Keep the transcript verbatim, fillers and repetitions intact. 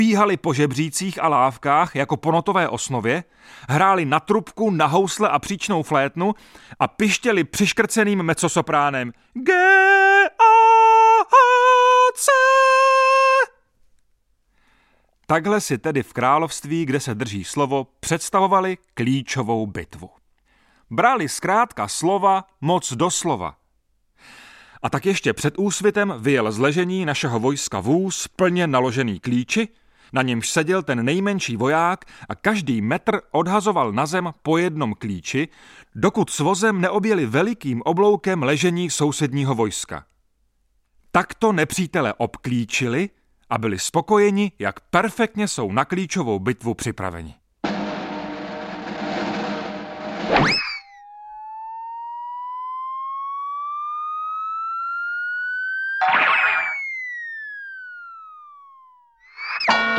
špíhali po žebřících a lávkách jako po notové osnově, hráli na trubku, na housle a příčnou flétnu a pištěli přiškrceným mezzosopránem G, A, A, C. Takhle si tedy v království, kde se drží slovo, představovali klíčovou bitvu. Brali zkrátka slova moc doslova. A tak ještě před úsvitem vyjel z ležení našeho vojska vůz plně naložený klíči, na němž seděl ten nejmenší voják a každý metr odhazoval na zem po jednom klíči, dokud s vozem neobjeli velikým obloukem ležení sousedního vojska. Takto nepřítele obklíčili a byli spokojeni, jak perfektně jsou na klíčovou bitvu připraveni.